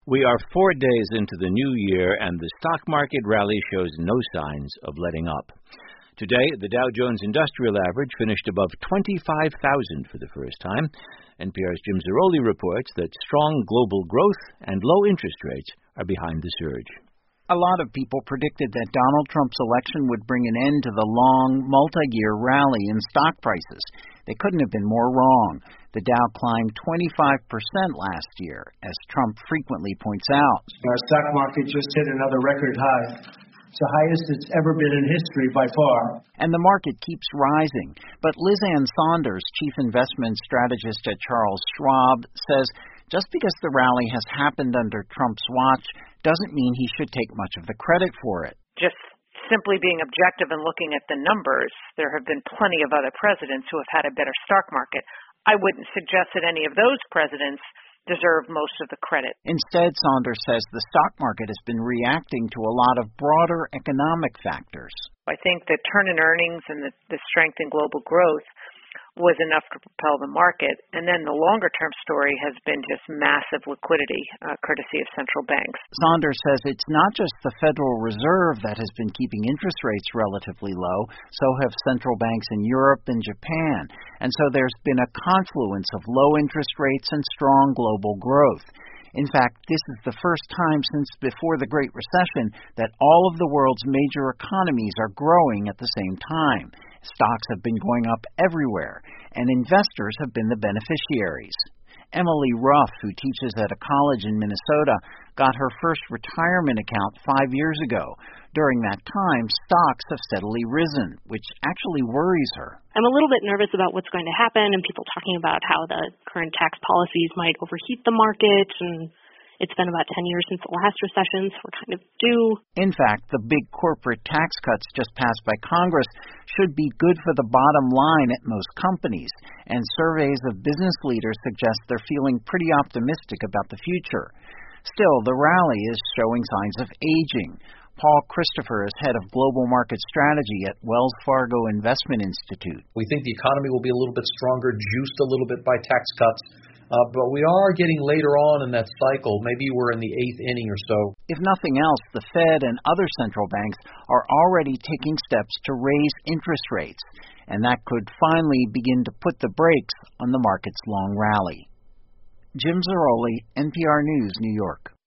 We are 4 days into the new year, and the stock market rally shows no signs of letting up. Today, the Dow Jones Industrial Average finished above 25,000 for the first time. NPR's Jim Zarroli reports that strong global growth and low interest rates are behind the surge. A lot of people predicted that Donald Trump's election would bring an end to the long, multi-year rally in stock prices. They couldn't have been more wrong. The Dow climbed 25% last year, as Trump frequently points out. Our stock market just hit another record high. It's the highest it's ever been in history by far. And the market keeps rising. But Liz Ann Sonders, chief investment strategist at Charles Schwab, says just because the rally has happened under Trump's watch doesn't mean he should take much of the credit for it. Just simply being objective and looking at the numbers, there have been plenty of other presidents who have had a better stock market. I wouldn't suggest that any of those presidents deserve most of the credit. Instead, Saunders says the stock market has been reacting to a lot of broader economic factors. I think the turn in earnings and the strength in global growth was enough to propel the market. And then the longer-term story has been just massive liquidity, courtesy of central banks. Saunders says it's not just the Federal Reserve that has been keeping interest rates relatively low, so have central banks in Europe and Japan. And so there's been a confluence of low interest rates and strong global growth. In fact, this is the first time since before the Great Recession that all of the world's major economies are growing at the same time. Stocks have been going up everywhere, and investors have been the beneficiaries. Emily Ruff, who teaches at a college in Minnesota, got her first retirement account 5 years ago. During that time, stocks have steadily risen, which actually worries her. I'm a little bit nervous about what's going to happen, and people talking about how the current tax policies might overheat the market, and it's been about 10 years since the last recession, so we're kind of due. In fact, the big corporate tax cuts just passed by Congress should be good for the bottom line at most companies, and surveys of business leaders suggest they're feeling pretty optimistic about the future. Still, the rally is showing signs of aging. Paul Christopher is head of global market strategy at Wells Fargo Investment Institute. We think the economy will be a little bit stronger, juiced a little bit by tax cuts. But we are getting later on in that cycle. Maybe we're in the 8th inning or so. If nothing else, the Fed and other central banks are already taking steps to raise interest rates, and that could finally begin to put the brakes on the market's long rally. Jim Zarroli, NPR News, New York.